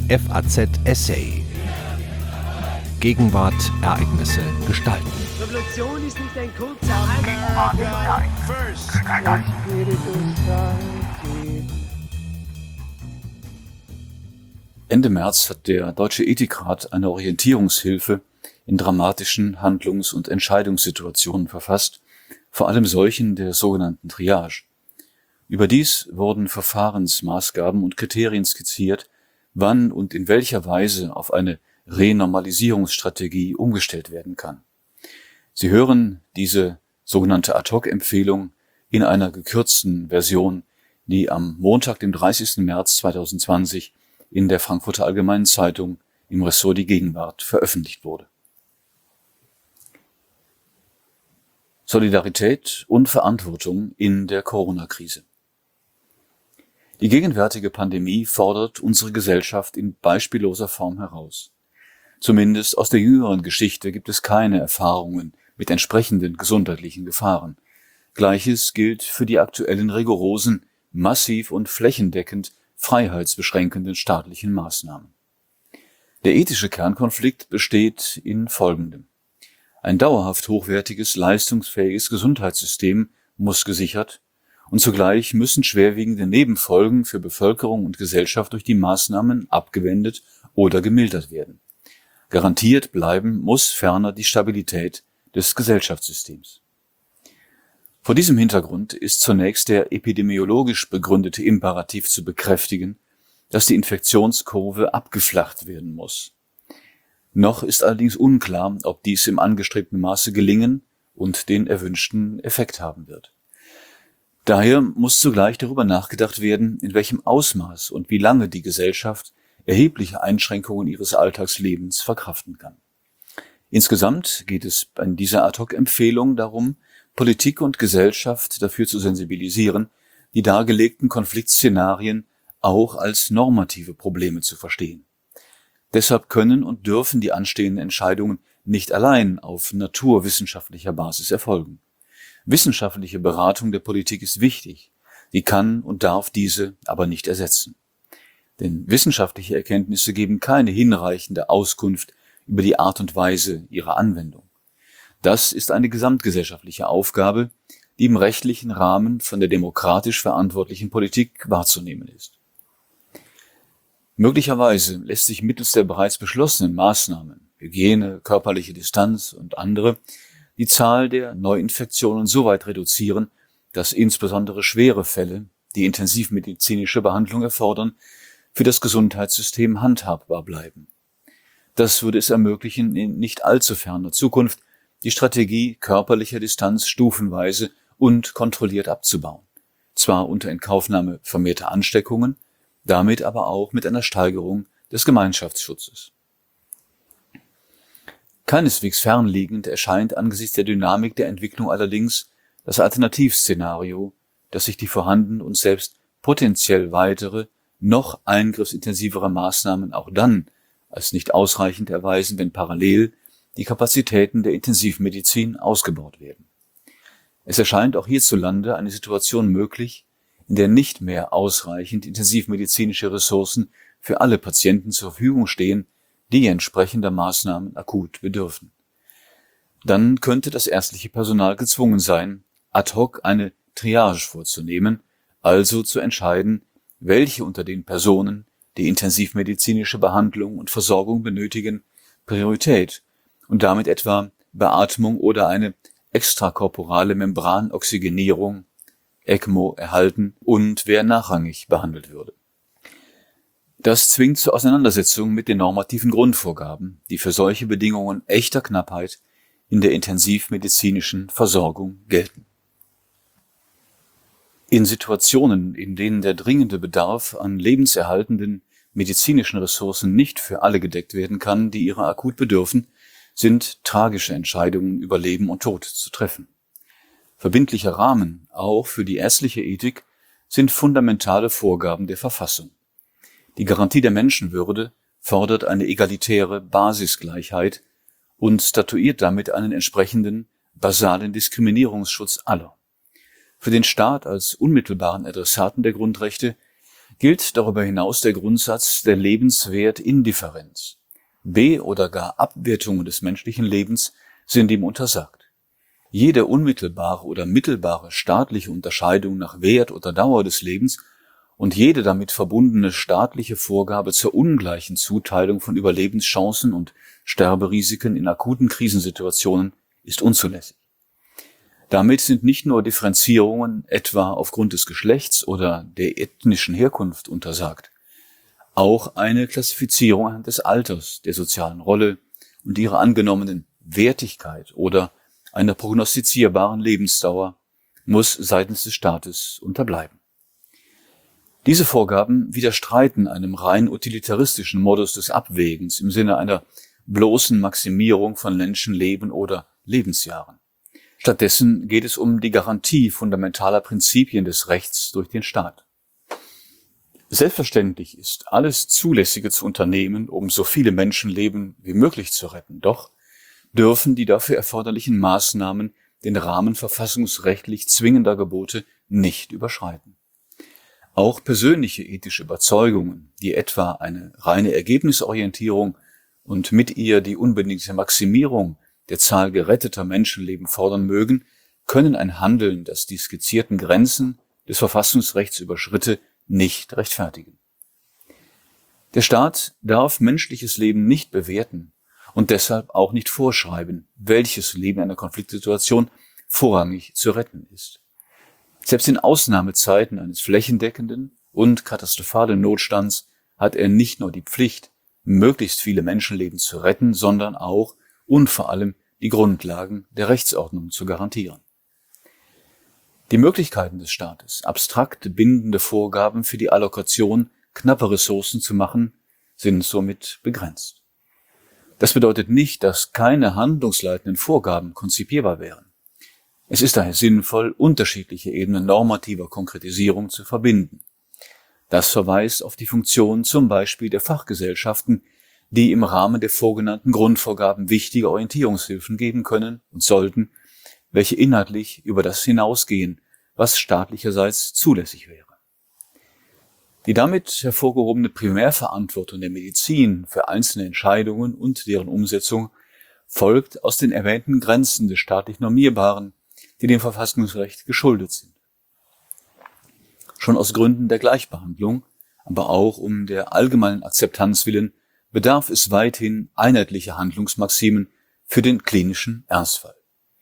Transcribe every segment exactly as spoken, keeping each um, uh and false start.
F A Z Essay. Gegenwart, Ereignisse, Gestalten. Revolution ist nicht ein kurzer Ende März hat der Deutsche Ethikrat eine Orientierungshilfe in dramatischen Handlungs- und Entscheidungssituationen verfasst, vor allem solchen der sogenannten Triage. Überdies wurden Verfahrensmaßgaben und Kriterien skizziert, wann und in welcher Weise auf eine Renormalisierungsstrategie umgestellt werden kann. Sie hören diese sogenannte Ad-hoc-Empfehlung in einer gekürzten Version, die am Montag, dem dreißigsten März zweitausendzwanzig in der Frankfurter Allgemeinen Zeitung im Ressort Die Gegenwart veröffentlicht wurde. Solidarität und Verantwortung in der Corona-Krise. Die gegenwärtige Pandemie fordert unsere Gesellschaft in beispielloser Form heraus. Zumindest aus der jüngeren Geschichte gibt es keine Erfahrungen mit entsprechenden gesundheitlichen Gefahren. Gleiches gilt für die aktuellen rigorosen, massiv und flächendeckend freiheitsbeschränkenden staatlichen Maßnahmen. Der ethische Kernkonflikt besteht in Folgendem. Ein dauerhaft hochwertiges, leistungsfähiges Gesundheitssystem muss gesichert und zugleich müssen schwerwiegende Nebenfolgen für Bevölkerung und Gesellschaft durch die Maßnahmen abgewendet oder gemildert werden. Garantiert bleiben muss ferner die Stabilität des Gesellschaftssystems. Vor diesem Hintergrund ist zunächst der epidemiologisch begründete Imperativ zu bekräftigen, dass die Infektionskurve abgeflacht werden muss. Noch ist allerdings unklar, ob dies im angestrebten Maße gelingen und den erwünschten Effekt haben wird. Daher muss zugleich darüber nachgedacht werden, in welchem Ausmaß und wie lange die Gesellschaft erhebliche Einschränkungen ihres Alltagslebens verkraften kann. Insgesamt geht es bei dieser Ad-hoc-Empfehlung darum, Politik und Gesellschaft dafür zu sensibilisieren, die dargelegten Konfliktszenarien auch als normative Probleme zu verstehen. Deshalb können und dürfen die anstehenden Entscheidungen nicht allein auf naturwissenschaftlicher Basis erfolgen. Wissenschaftliche Beratung der Politik ist wichtig, sie kann und darf diese aber nicht ersetzen. Denn wissenschaftliche Erkenntnisse geben keine hinreichende Auskunft über die Art und Weise ihrer Anwendung. Das ist eine gesamtgesellschaftliche Aufgabe, die im rechtlichen Rahmen von der demokratisch verantwortlichen Politik wahrzunehmen ist. Möglicherweise lässt sich mittels der bereits beschlossenen Maßnahmen, Hygiene, körperliche Distanz und andere, die Zahl der Neuinfektionen so weit reduzieren, dass insbesondere schwere Fälle, die intensivmedizinische Behandlung erfordern, für das Gesundheitssystem handhabbar bleiben. Das würde es ermöglichen, in nicht allzu ferner Zukunft die Strategie körperlicher Distanz stufenweise und kontrolliert abzubauen. Zwar unter Inkaufnahme vermehrter Ansteckungen, damit aber auch mit einer Steigerung des Gemeinschaftsschutzes. Keineswegs fernliegend erscheint angesichts der Dynamik der Entwicklung allerdings das Alternativszenario, dass sich die vorhandenen und selbst potenziell weitere, noch eingriffsintensivere Maßnahmen auch dann als nicht ausreichend erweisen, wenn parallel die Kapazitäten der Intensivmedizin ausgebaut werden. Es erscheint auch hierzulande eine Situation möglich, in der nicht mehr ausreichend intensivmedizinische Ressourcen für alle Patienten zur Verfügung stehen, die entsprechender Maßnahmen akut bedürfen. Dann könnte das ärztliche Personal gezwungen sein, ad hoc eine Triage vorzunehmen, also zu entscheiden, welche unter den Personen, die intensivmedizinische Behandlung und Versorgung benötigen, Priorität und damit etwa Beatmung oder eine extrakorporale Membranoxygenierung, ECMO, erhalten und wer nachrangig behandelt würde. Das zwingt zur Auseinandersetzung mit den normativen Grundvorgaben, die für solche Bedingungen echter Knappheit in der intensivmedizinischen Versorgung gelten. In Situationen, in denen der dringende Bedarf an lebenserhaltenden medizinischen Ressourcen nicht für alle gedeckt werden kann, die ihrer akut bedürfen, sind tragische Entscheidungen über Leben und Tod zu treffen. Verbindlicher Rahmen, auch für die ärztliche Ethik, sind fundamentale Vorgaben der Verfassung. Die Garantie der Menschenwürde fordert eine egalitäre Basisgleichheit und statuiert damit einen entsprechenden basalen Diskriminierungsschutz aller. Für den Staat als unmittelbaren Adressaten der Grundrechte gilt darüber hinaus der Grundsatz der Lebenswertindifferenz. Be- oder gar Abwertungen des menschlichen Lebens sind ihm untersagt. Jede unmittelbare oder mittelbare staatliche Unterscheidung nach Wert oder Dauer des Lebens und jede damit verbundene staatliche Vorgabe zur ungleichen Zuteilung von Überlebenschancen und Sterberisiken in akuten Krisensituationen ist unzulässig. Damit sind nicht nur Differenzierungen etwa aufgrund des Geschlechts oder der ethnischen Herkunft untersagt, auch eine Klassifizierung anhand des Alters, der sozialen Rolle und ihrer angenommenen Wertigkeit oder einer prognostizierbaren Lebensdauer muss seitens des Staates unterbleiben. Diese Vorgaben widerstreiten einem rein utilitaristischen Modus des Abwägens im Sinne einer bloßen Maximierung von Menschenleben oder Lebensjahren. Stattdessen geht es um die Garantie fundamentaler Prinzipien des Rechts durch den Staat. Selbstverständlich ist alles Zulässige zu unternehmen, um so viele Menschenleben wie möglich zu retten. Doch dürfen die dafür erforderlichen Maßnahmen den Rahmen verfassungsrechtlich zwingender Gebote nicht überschreiten. Auch persönliche ethische Überzeugungen, die etwa eine reine Ergebnisorientierung und mit ihr die unbedingte Maximierung der Zahl geretteter Menschenleben fordern mögen, können ein Handeln, das die skizzierten Grenzen des Verfassungsrechts überschritte, nicht rechtfertigen. Der Staat darf menschliches Leben nicht bewerten und deshalb auch nicht vorschreiben, welches Leben in einer Konfliktsituation vorrangig zu retten ist. Selbst in Ausnahmezeiten eines flächendeckenden und katastrophalen Notstands hat er nicht nur die Pflicht, möglichst viele Menschenleben zu retten, sondern auch und vor allem die Grundlagen der Rechtsordnung zu garantieren. Die Möglichkeiten des Staates, abstrakte bindende Vorgaben für die Allokation knapper Ressourcen zu machen, sind somit begrenzt. Das bedeutet nicht, dass keine handlungsleitenden Vorgaben konzipierbar wären. Es ist daher sinnvoll, unterschiedliche Ebenen normativer Konkretisierung zu verbinden. Das verweist auf die Funktion zum Beispiel der Fachgesellschaften, die im Rahmen der vorgenannten Grundvorgaben wichtige Orientierungshilfen geben können und sollten, welche inhaltlich über das hinausgehen, was staatlicherseits zulässig wäre. Die damit hervorgehobene Primärverantwortung der Medizin für einzelne Entscheidungen und deren Umsetzung folgt aus den erwähnten Grenzen des staatlich Normierbaren, die dem Verfassungsrecht geschuldet sind. Schon aus Gründen der Gleichbehandlung, aber auch um der allgemeinen Akzeptanz willen, bedarf es weithin einheitlicher Handlungsmaximen für den klinischen Ernstfall.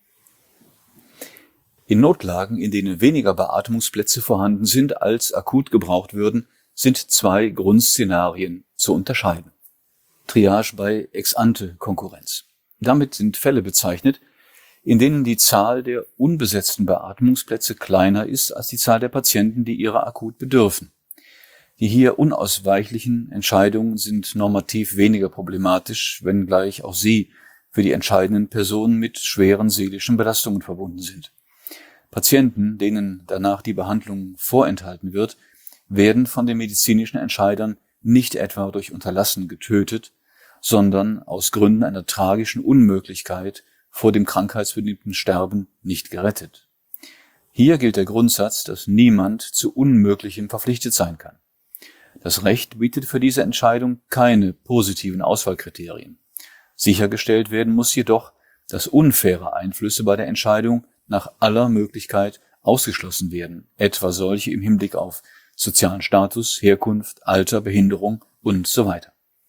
In Notlagen, in denen weniger Beatmungsplätze vorhanden sind, als akut gebraucht würden, sind zwei Grundszenarien zu unterscheiden. Triage bei Ex-ante-Konkurrenz. Damit sind Fälle bezeichnet, in denen die Zahl der unbesetzten Beatmungsplätze kleiner ist als die Zahl der Patienten, die ihrer akut bedürfen. Die hier unausweichlichen Entscheidungen sind normativ weniger problematisch, wenngleich auch sie für die entscheidenden Personen mit schweren seelischen Belastungen verbunden sind. Patienten, denen danach die Behandlung vorenthalten wird, werden von den medizinischen Entscheidern nicht etwa durch Unterlassen getötet, sondern aus Gründen einer tragischen Unmöglichkeit vor dem krankheitsbedingten Sterben nicht gerettet. Hier gilt der Grundsatz, dass niemand zu Unmöglichem verpflichtet sein kann. Das Recht bietet für diese Entscheidung keine positiven Auswahlkriterien. Sichergestellt werden muss jedoch, dass unfaire Einflüsse bei der Entscheidung nach aller Möglichkeit ausgeschlossen werden, etwa solche im Hinblick auf sozialen Status, Herkunft, Alter, Behinderung und so weiter.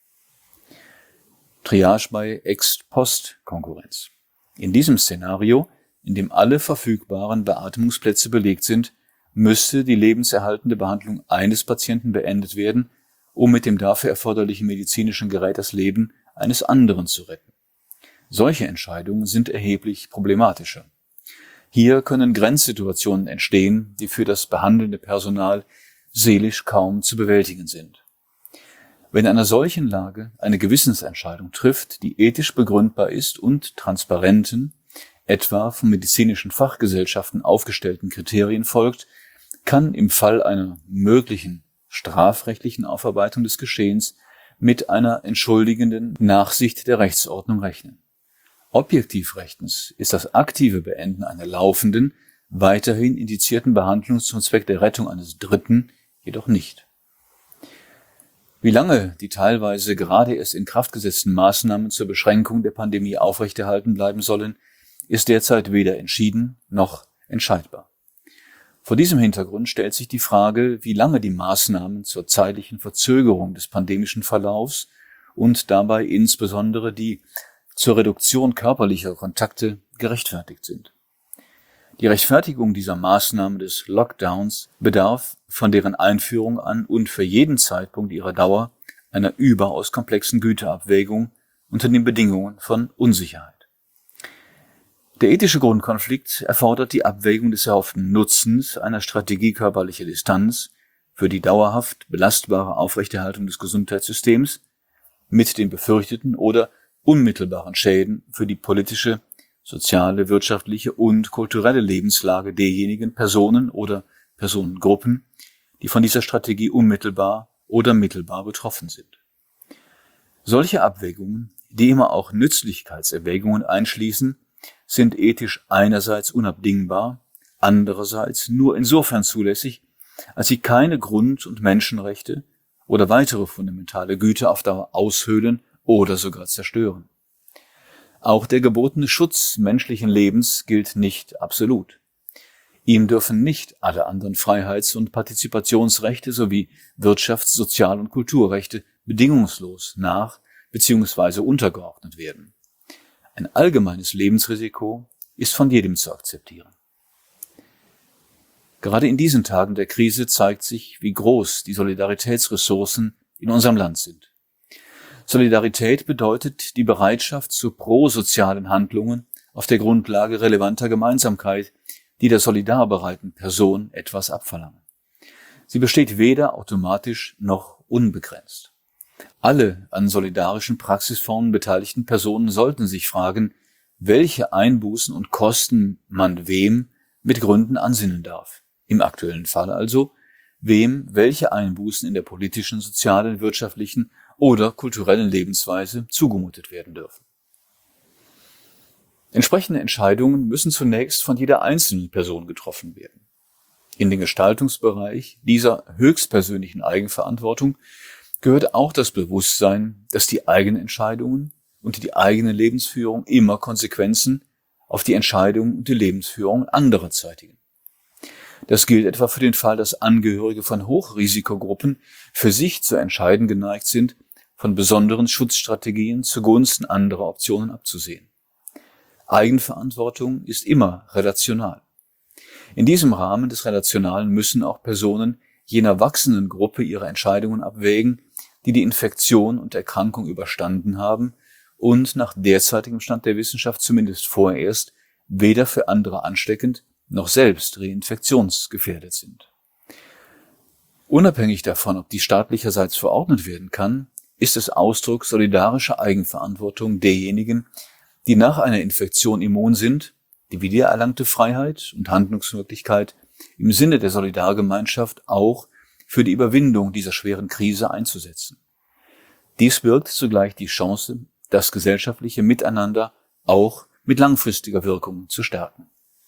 Triage bei Ex-Post-Konkurrenz. In diesem Szenario, in dem alle verfügbaren Beatmungsplätze belegt sind, müsste die lebenserhaltende Behandlung eines Patienten beendet werden, um mit dem dafür erforderlichen medizinischen Gerät das Leben eines anderen zu retten. Solche Entscheidungen sind erheblich problematischer. Hier können Grenzsituationen entstehen, die für das behandelnde Personal seelisch kaum zu bewältigen sind. Wenn in einer solchen Lage eine Gewissensentscheidung trifft, die ethisch begründbar ist und transparenten, etwa von medizinischen Fachgesellschaften aufgestellten Kriterien folgt, kann im Fall einer möglichen strafrechtlichen Aufarbeitung des Geschehens mit einer entschuldigenden Nachsicht der Rechtsordnung rechnen. Objektiv rechtens ist das aktive Beenden einer laufenden, weiterhin indizierten Behandlung zum Zweck der Rettung eines Dritten jedoch nicht. Wie lange die teilweise gerade erst in Kraft gesetzten Maßnahmen zur Beschränkung der Pandemie aufrechterhalten bleiben sollen, ist derzeit weder entschieden noch entscheidbar. Vor diesem Hintergrund stellt sich die Frage, wie lange die Maßnahmen zur zeitlichen Verzögerung des pandemischen Verlaufs und dabei insbesondere die zur Reduktion körperlicher Kontakte gerechtfertigt sind. Die Rechtfertigung dieser Maßnahmen des Lockdowns bedarf von deren Einführung an und für jeden Zeitpunkt ihrer Dauer einer überaus komplexen Güteabwägung unter den Bedingungen von Unsicherheit. Der ethische Grundkonflikt erfordert die Abwägung des erhofften Nutzens einer Strategie körperlicher Distanz für die dauerhaft belastbare Aufrechterhaltung des Gesundheitssystems mit den befürchteten oder unmittelbaren Schäden für die politische, soziale, wirtschaftliche und kulturelle Lebenslage derjenigen Personen oder Personengruppen, die von dieser Strategie unmittelbar oder mittelbar betroffen sind. Solche Abwägungen, die immer auch Nützlichkeitserwägungen einschließen, sind ethisch einerseits unabdingbar, andererseits nur insofern zulässig, als sie keine Grund- und Menschenrechte oder weitere fundamentale Güter auf Dauer aushöhlen oder sogar zerstören. Auch der gebotene Schutz menschlichen Lebens gilt nicht absolut. Ihm dürfen nicht alle anderen Freiheits- und Partizipationsrechte sowie Wirtschafts-, Sozial- und Kulturrechte bedingungslos nach- bzw. untergeordnet werden. Ein allgemeines Lebensrisiko ist von jedem zu akzeptieren. Gerade in diesen Tagen der Krise zeigt sich, wie groß die Solidaritätsressourcen in unserem Land sind. Solidarität bedeutet die Bereitschaft zu prosozialen Handlungen auf der Grundlage relevanter Gemeinsamkeit, die der solidarbereiten Person etwas abverlangen. Sie besteht weder automatisch noch unbegrenzt. Alle an solidarischen Praxisformen beteiligten Personen sollten sich fragen, welche Einbußen und Kosten man wem mit Gründen ansinnen darf. Im aktuellen Fall also, wem welche Einbußen in der politischen, sozialen, wirtschaftlichen oder kulturellen Lebensweise zugemutet werden dürfen. Entsprechende Entscheidungen müssen zunächst von jeder einzelnen Person getroffen werden. In den Gestaltungsbereich dieser höchstpersönlichen Eigenverantwortung gehört auch das Bewusstsein, dass die eigenen Entscheidungen und die eigene Lebensführung immer Konsequenzen auf die Entscheidungen und die Lebensführung anderer zeitigen. Das gilt etwa für den Fall, dass Angehörige von Hochrisikogruppen für sich zu entscheiden geneigt sind, von besonderen Schutzstrategien zugunsten anderer Optionen abzusehen. Eigenverantwortung ist immer relational. In diesem Rahmen des Relationalen müssen auch Personen jener wachsenden Gruppe ihre Entscheidungen abwägen, die die Infektion und Erkrankung überstanden haben und nach derzeitigem Stand der Wissenschaft zumindest vorerst weder für andere ansteckend noch selbst reinfektionsgefährdet sind. Unabhängig davon, ob die staatlicherseits verordnet werden kann, ist es Ausdruck solidarischer Eigenverantwortung derjenigen, die nach einer Infektion immun sind, die wiedererlangte Freiheit und Handlungsmöglichkeit im Sinne der Solidargemeinschaft auch für die Überwindung dieser schweren Krise einzusetzen. Dies birgt zugleich die Chance, das gesellschaftliche Miteinander auch mit langfristiger Wirkung zu stärken.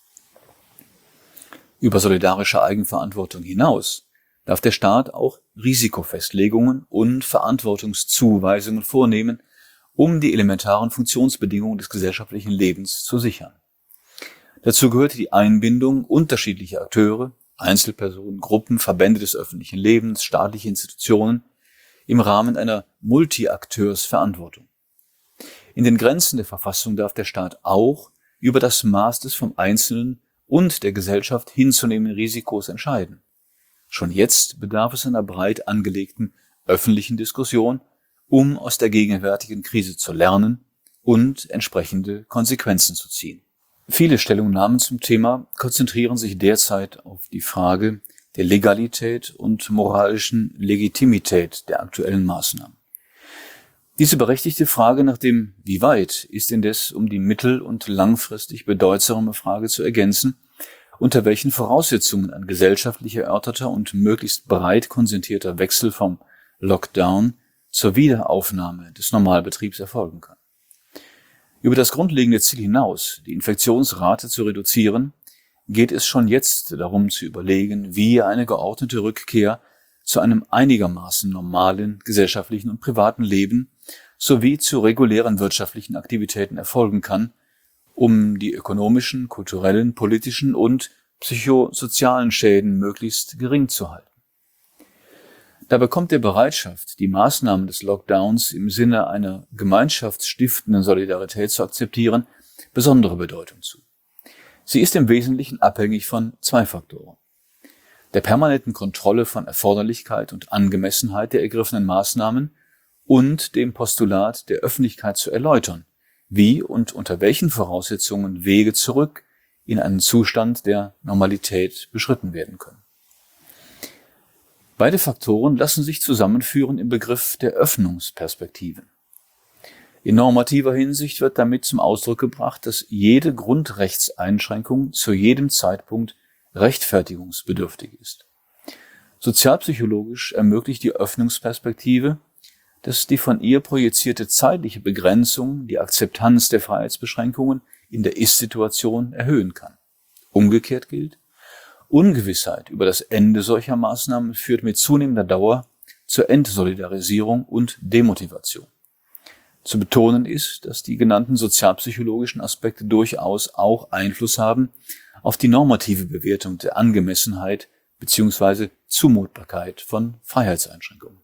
Über solidarische Eigenverantwortung hinaus darf der Staat auch Risikofestlegungen und Verantwortungszuweisungen vornehmen, um die elementaren Funktionsbedingungen des gesellschaftlichen Lebens zu sichern. Dazu gehört die Einbindung unterschiedlicher Akteure, Einzelpersonen, Gruppen, Verbände des öffentlichen Lebens, staatliche Institutionen im Rahmen einer Multi-Akteurs-Verantwortung. In den Grenzen der Verfassung darf der Staat auch über das Maß des vom Einzelnen und der Gesellschaft hinzunehmenden Risikos entscheiden. Schon jetzt bedarf es einer breit angelegten öffentlichen Diskussion, um aus der gegenwärtigen Krise zu lernen und entsprechende Konsequenzen zu ziehen. Viele Stellungnahmen zum Thema konzentrieren sich derzeit auf die Frage der Legalität und moralischen Legitimität der aktuellen Maßnahmen. Diese berechtigte Frage nach dem Wie weit ist indes um die mittel- und langfristig bedeutsame Frage zu ergänzen, unter welchen Voraussetzungen ein gesellschaftlich erörterter und möglichst breit konsentierter Wechsel vom Lockdown zur Wiederaufnahme des Normalbetriebs erfolgen kann. Über das grundlegende Ziel hinaus, die Infektionsrate zu reduzieren, geht es schon jetzt darum zu überlegen, wie eine geordnete Rückkehr zu einem einigermaßen normalen gesellschaftlichen und privaten Leben sowie zu regulären wirtschaftlichen Aktivitäten erfolgen kann, um die ökonomischen, kulturellen, politischen und psychosozialen Schäden möglichst gering zu halten. Dabei kommt der Bereitschaft, die Maßnahmen des Lockdowns im Sinne einer gemeinschaftsstiftenden Solidarität zu akzeptieren, besondere Bedeutung zu. Sie ist im Wesentlichen abhängig von zwei Faktoren: der permanenten Kontrolle von Erforderlichkeit und Angemessenheit der ergriffenen Maßnahmen und dem Postulat der Öffentlichkeit zu erläutern, wie und unter welchen Voraussetzungen Wege zurück in einen Zustand der Normalität beschritten werden können. Beide Faktoren lassen sich zusammenführen im Begriff der Öffnungsperspektiven. In normativer Hinsicht wird damit zum Ausdruck gebracht, dass jede Grundrechtseinschränkung zu jedem Zeitpunkt rechtfertigungsbedürftig ist. Sozialpsychologisch ermöglicht die Öffnungsperspektive, dass die von ihr projizierte zeitliche Begrenzung die Akzeptanz der Freiheitsbeschränkungen in der Ist-Situation erhöhen kann. Umgekehrt gilt: Ungewissheit über das Ende solcher Maßnahmen führt mit zunehmender Dauer zur Entsolidarisierung und Demotivation. Zu betonen ist, dass die genannten sozialpsychologischen Aspekte durchaus auch Einfluss haben auf die normative Bewertung der Angemessenheit bzw. Zumutbarkeit von Freiheitseinschränkungen.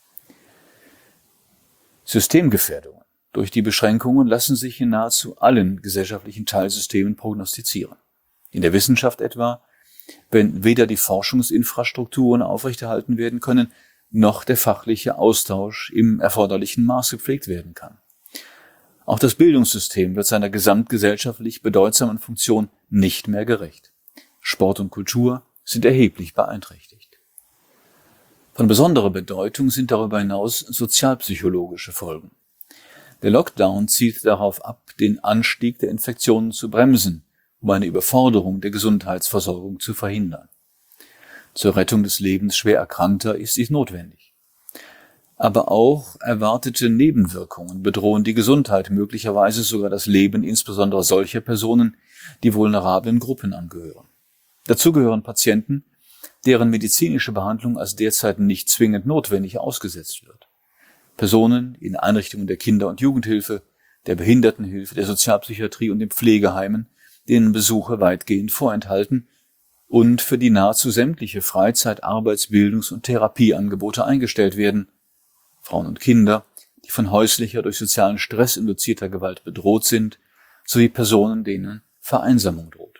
Systemgefährdungen durch die Beschränkungen lassen sich in nahezu allen gesellschaftlichen Teilsystemen prognostizieren. In der Wissenschaft etwa, wenn weder die Forschungsinfrastrukturen aufrechterhalten werden können, noch der fachliche Austausch im erforderlichen Maß gepflegt werden kann. Auch das Bildungssystem wird seiner gesamtgesellschaftlich bedeutsamen Funktion nicht mehr gerecht. Sport und Kultur sind erheblich beeinträchtigt. Von besonderer Bedeutung sind darüber hinaus sozialpsychologische Folgen. Der Lockdown zielt darauf ab, den Anstieg der Infektionen zu bremsen, um eine Überforderung der Gesundheitsversorgung zu verhindern. Zur Rettung des Lebens schwer Erkrankter ist dies notwendig. Aber auch erwartete Nebenwirkungen bedrohen die Gesundheit, möglicherweise sogar das Leben insbesondere solcher Personen, die vulnerablen Gruppen angehören. Dazu gehören Patienten, deren medizinische Behandlung als derzeit nicht zwingend notwendig ausgesetzt wird. Personen in Einrichtungen der Kinder- und Jugendhilfe, der Behindertenhilfe, der Sozialpsychiatrie und den Pflegeheimen, denen Besuche weitgehend vorenthalten und für die nahezu sämtliche Freizeit-, Arbeits-, Bildungs- und Therapieangebote eingestellt werden, Frauen und Kinder, die von häuslicher, durch sozialen Stress induzierter Gewalt bedroht sind, sowie Personen, denen Vereinsamung droht.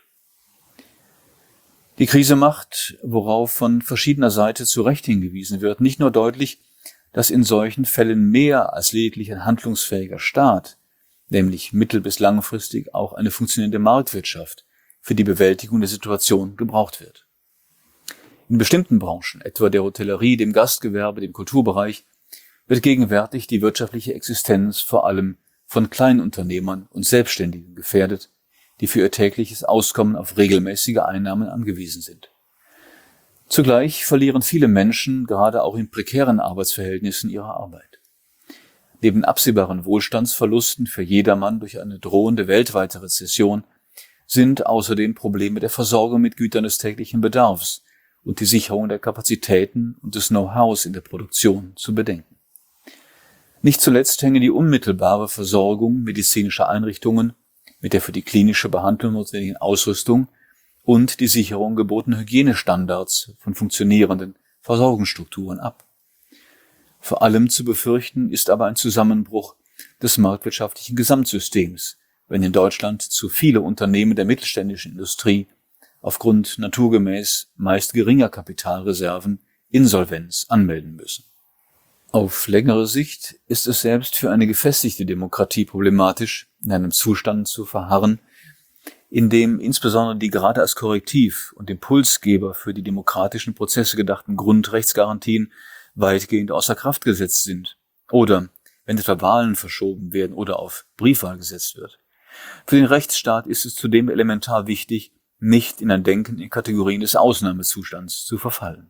Die Krise macht, worauf von verschiedener Seite zu Recht hingewiesen wird, nicht nur deutlich, dass in solchen Fällen mehr als lediglich ein handlungsfähiger Staat, nämlich mittel- bis langfristig auch eine funktionierende Marktwirtschaft, für die Bewältigung der Situation gebraucht wird. In bestimmten Branchen, etwa der Hotellerie, dem Gastgewerbe, dem Kulturbereich, wird gegenwärtig die wirtschaftliche Existenz vor allem von Kleinunternehmern und Selbstständigen gefährdet, die für ihr tägliches Auskommen auf regelmäßige Einnahmen angewiesen sind. Zugleich verlieren viele Menschen, gerade auch in prekären Arbeitsverhältnissen, ihre Arbeit. Neben absehbaren Wohlstandsverlusten für jedermann durch eine drohende weltweite Rezession sind außerdem Probleme der Versorgung mit Gütern des täglichen Bedarfs und die Sicherung der Kapazitäten und des Know-hows in der Produktion zu bedenken. Nicht zuletzt hängen die unmittelbare Versorgung medizinischer Einrichtungen mit der für die klinische Behandlung notwendigen Ausrüstung und die Sicherung gebotener Hygienestandards von funktionierenden Versorgungsstrukturen ab. Vor allem zu befürchten ist aber ein Zusammenbruch des marktwirtschaftlichen Gesamtsystems, wenn in Deutschland zu viele Unternehmen der mittelständischen Industrie aufgrund naturgemäß meist geringer Kapitalreserven Insolvenz anmelden müssen. Auf längere Sicht ist es selbst für eine gefestigte Demokratie problematisch, in einem Zustand zu verharren, in dem insbesondere die gerade als Korrektiv und Impulsgeber für die demokratischen Prozesse gedachten Grundrechtsgarantien weitgehend außer Kraft gesetzt sind oder wenn etwa Wahlen verschoben werden oder auf Briefwahl gesetzt wird. Für den Rechtsstaat ist es zudem elementar wichtig, nicht in ein Denken in Kategorien des Ausnahmezustands zu verfallen.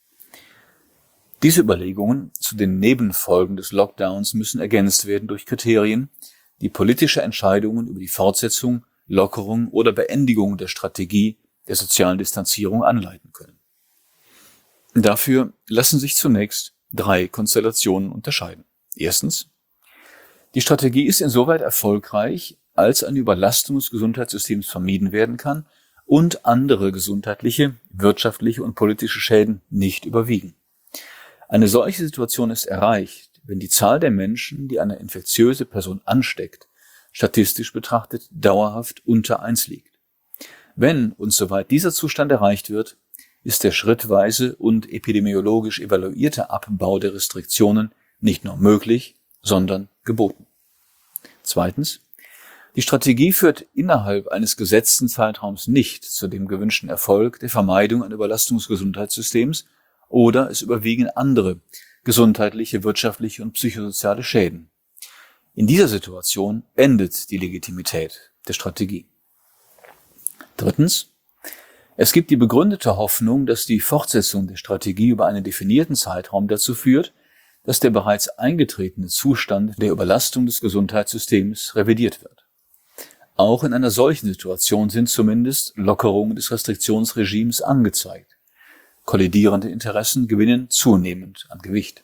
Diese Überlegungen zu den Nebenfolgen des Lockdowns müssen ergänzt werden durch Kriterien, die politische Entscheidungen über die Fortsetzung, Lockerung oder Beendigung der Strategie der sozialen Distanzierung anleiten können. Dafür lassen sich zunächst drei Konstellationen unterscheiden. Erstens: Die Strategie ist insoweit erfolgreich, als eine Überlastung des Gesundheitssystems vermieden werden kann und andere gesundheitliche, wirtschaftliche und politische Schäden nicht überwiegen. Eine solche Situation ist erreicht, wenn die Zahl der Menschen, die eine infektiöse Person ansteckt, statistisch betrachtet dauerhaft unter eins liegt. Wenn und soweit dieser Zustand erreicht wird, ist der schrittweise und epidemiologisch evaluierte Abbau der Restriktionen nicht nur möglich, sondern geboten. Zweitens: Die Strategie führt innerhalb eines gesetzten Zeitraums nicht zu dem gewünschten Erfolg der Vermeidung einer Überlastung des Gesundheitssystems oder es überwiegen andere gesundheitliche, wirtschaftliche und psychosoziale Schäden. In dieser Situation endet die Legitimität der Strategie. Drittens: Es gibt die begründete Hoffnung, dass die Fortsetzung der Strategie über einen definierten Zeitraum dazu führt, dass der bereits eingetretene Zustand der Überlastung des Gesundheitssystems revidiert wird. Auch in einer solchen Situation sind zumindest Lockerungen des Restriktionsregimes angezeigt. Kollidierende Interessen gewinnen zunehmend an Gewicht.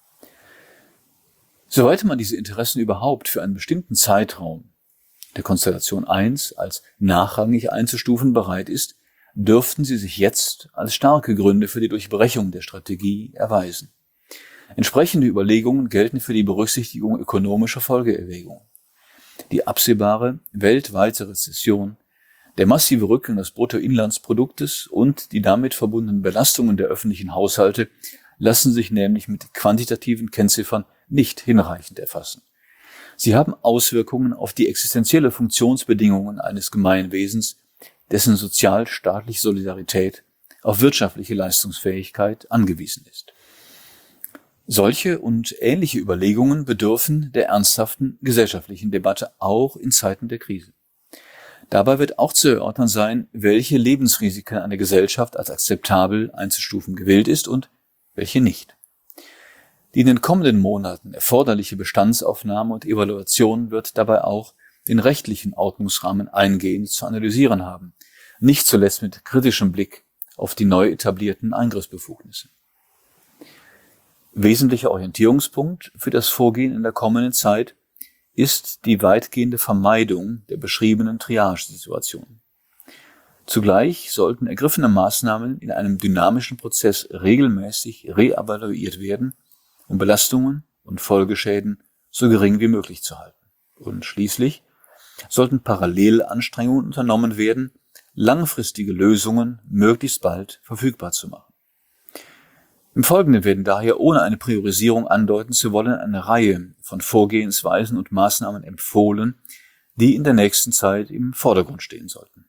Soweit man diese Interessen überhaupt für einen bestimmten Zeitraum der Konstellation eins als nachrangig einzustufen bereit ist, dürften sie sich jetzt als starke Gründe für die Durchbrechung der Strategie erweisen. Entsprechende Überlegungen gelten für die Berücksichtigung ökonomischer Folgeerwägungen. Die absehbare weltweite Rezession, der massive Rückgang des Bruttoinlandsproduktes und die damit verbundenen Belastungen der öffentlichen Haushalte lassen sich nämlich mit quantitativen Kennziffern nicht hinreichend erfassen. Sie haben Auswirkungen auf die existenzielle Funktionsbedingungen eines Gemeinwesens, dessen sozialstaatliche Solidarität auf wirtschaftliche Leistungsfähigkeit angewiesen ist. Solche und ähnliche Überlegungen bedürfen der ernsthaften gesellschaftlichen Debatte auch in Zeiten der Krise. Dabei wird auch zu erörtern sein, welche Lebensrisiken eine Gesellschaft als akzeptabel einzustufen gewillt ist und welche nicht. Die in den kommenden Monaten erforderliche Bestandsaufnahme und Evaluation wird dabei auch den rechtlichen Ordnungsrahmen eingehend zu analysieren haben, nicht zuletzt mit kritischem Blick auf die neu etablierten Eingriffsbefugnisse. Wesentlicher Orientierungspunkt für das Vorgehen in der kommenden Zeit ist die weitgehende Vermeidung der beschriebenen Triage-Situation. Zugleich sollten ergriffene Maßnahmen in einem dynamischen Prozess regelmäßig reevaluiert werden, um Belastungen und Folgeschäden so gering wie möglich zu halten. Und schließlich sollten parallel Anstrengungen unternommen werden, langfristige Lösungen möglichst bald verfügbar zu machen. Im Folgenden werden daher, ohne eine Priorisierung andeuten zu wollen, eine Reihe von Vorgehensweisen und Maßnahmen empfohlen, die in der nächsten Zeit im Vordergrund stehen sollten.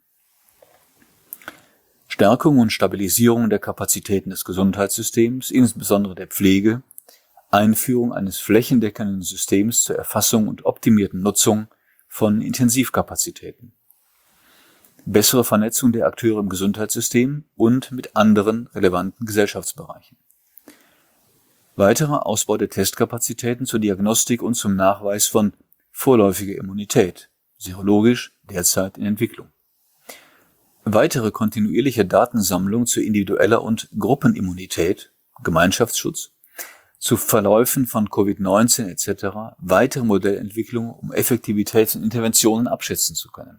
Stärkung und Stabilisierung der Kapazitäten des Gesundheitssystems, insbesondere der Pflege, Einführung eines flächendeckenden Systems zur Erfassung und optimierten Nutzung von Intensivkapazitäten, bessere Vernetzung der Akteure im Gesundheitssystem und mit anderen relevanten Gesellschaftsbereichen, weiterer Ausbau der Testkapazitäten zur Diagnostik und zum Nachweis von vorläufiger Immunität, serologisch derzeit in Entwicklung, weitere kontinuierliche Datensammlung zu individueller und Gruppenimmunität, Gemeinschaftsschutz, zu Verläufen von Covid neunzehn et cetera, weitere Modellentwicklung, um Effektivität und Interventionen abschätzen zu können.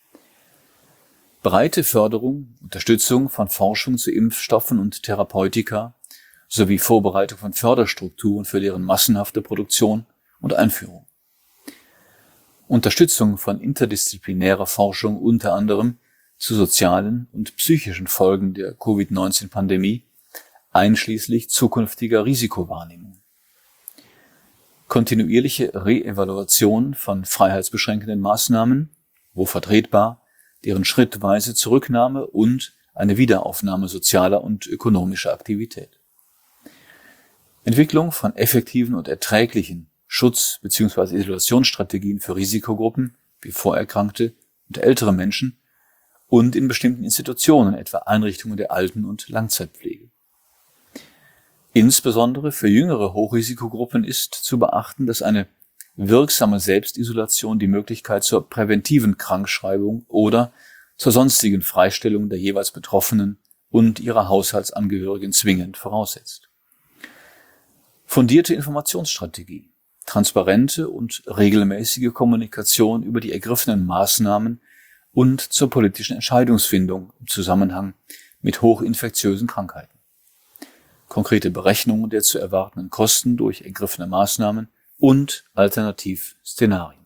Breite Förderung, Unterstützung von Forschung zu Impfstoffen und Therapeutika sowie Vorbereitung von Förderstrukturen für deren massenhafte Produktion und Einführung. Unterstützung von interdisziplinärer Forschung unter anderem zu sozialen und psychischen Folgen der Covid neunzehn Pandemie, einschließlich zukünftiger Risikowahrnehmung. Kontinuierliche Reevaluation von freiheitsbeschränkenden Maßnahmen, wo vertretbar, deren schrittweise Zurücknahme und eine Wiederaufnahme sozialer und ökonomischer Aktivität. Entwicklung von effektiven und erträglichen Schutz- bzw. Isolationsstrategien für Risikogruppen wie Vorerkrankte und ältere Menschen und in bestimmten Institutionen, etwa Einrichtungen der Alten- und Langzeitpflege. Insbesondere für jüngere Hochrisikogruppen ist zu beachten, dass eine wirksame Selbstisolation die Möglichkeit zur präventiven Krankschreibung oder zur sonstigen Freistellung der jeweils Betroffenen und ihrer Haushaltsangehörigen zwingend voraussetzt. Fundierte Informationsstrategie, transparente und regelmäßige Kommunikation über die ergriffenen Maßnahmen und zur politischen Entscheidungsfindung im Zusammenhang mit hochinfektiösen Krankheiten. Konkrete Berechnungen der zu erwartenden Kosten durch ergriffene Maßnahmen und Alternativszenarien.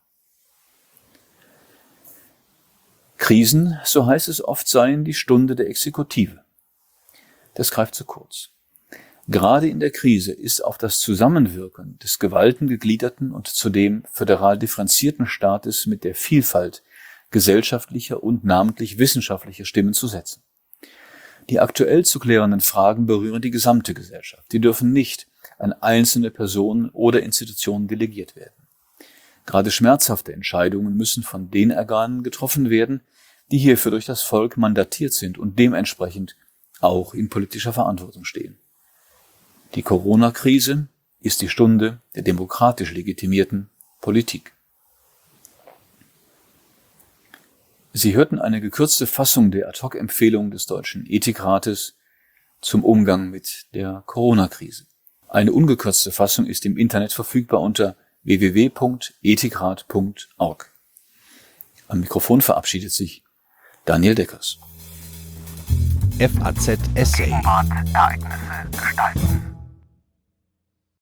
Krisen, so heißt es oft, seien die Stunde der Exekutive. Das greift zu kurz. Gerade in der Krise ist auf das Zusammenwirken des gewaltengegliederten und zudem föderal differenzierten Staates mit der Vielfalt gesellschaftlicher und namentlich wissenschaftlicher Stimmen zu setzen. Die aktuell zu klärenden Fragen berühren die gesamte Gesellschaft. Die dürfen nicht an einzelne Personen oder Institutionen delegiert werden. Gerade schmerzhafte Entscheidungen müssen von den Organen getroffen werden, die hierfür durch das Volk mandatiert sind und dementsprechend auch in politischer Verantwortung stehen. Die Corona-Krise ist die Stunde der demokratisch legitimierten Politik. Sie hörten eine gekürzte Fassung der Ad-hoc-Empfehlung des Deutschen Ethikrates zum Umgang mit der Corona-Krise. Eine ungekürzte Fassung ist im Internet verfügbar unter w w w punkt ethikrat punkt org. Am Mikrofon verabschiedet sich Daniel Deckers. F A Z Essay. Ereignisse gestalten.